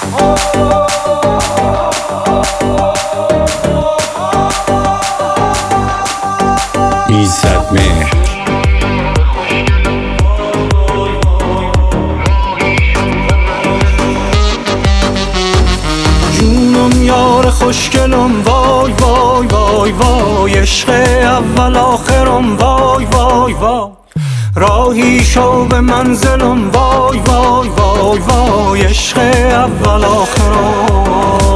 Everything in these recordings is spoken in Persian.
ایزد مهر جونم یار خوشگلم وای وای وای وای، عشق اول آخرم وای وای وای، راهی شو به منزلم وای وای وای وای، عشق اول آخرم.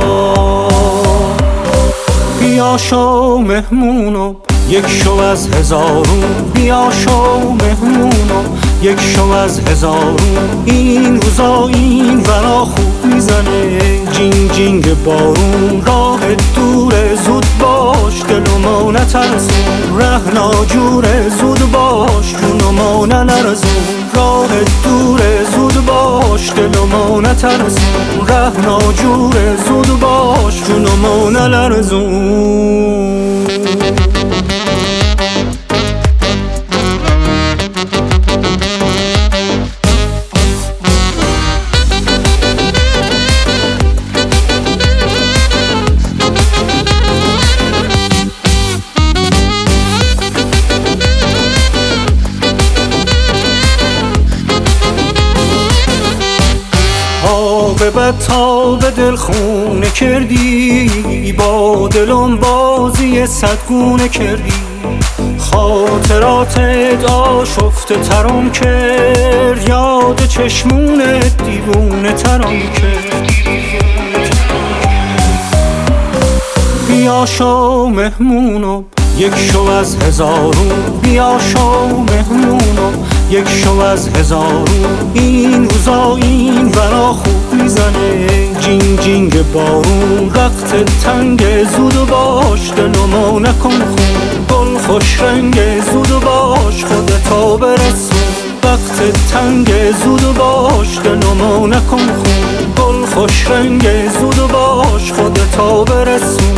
بیا شو مهمونم یک شو از هزارون، بیا شو مهمونم یک شو از هزارون، این روزا این ورا خوب میزنه جینگ جینگ بارون، راه دوره زود باش دلمو نترسون، ره ناجوره زود باش جونمو نلرزون، راه دوره زود باش دلمو نترسون، ره ناجوره زود باش جونمو نلرزون. به تا به دل خونه کردی، با دلم بازی صدگونه کردی، خاطراتت آشفته ترم کرد، یاد چشمونت دیوونه ترم کرد. بیا شو مهمونم یک شو از هزارون، بیا شو مهمونم یک شو از هزارون، این روزا این ورا خوب میزنه جینگ جینگ بارون، وقت تنگ زود باش دلمو نکن خون، گل خوش رنگ زود باش خودتا برسون، وقت تنگ زود باش دلمو نکن خون، گل خوش رنگ زود باش خودتا برسون.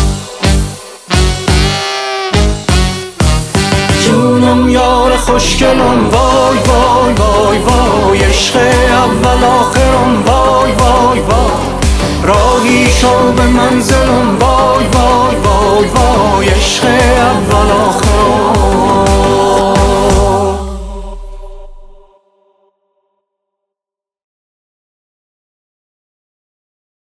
جونم یار خوشگلم وای وای وای وای، عشق اول آخرم وای وای وای، راهی شو به منزلم وای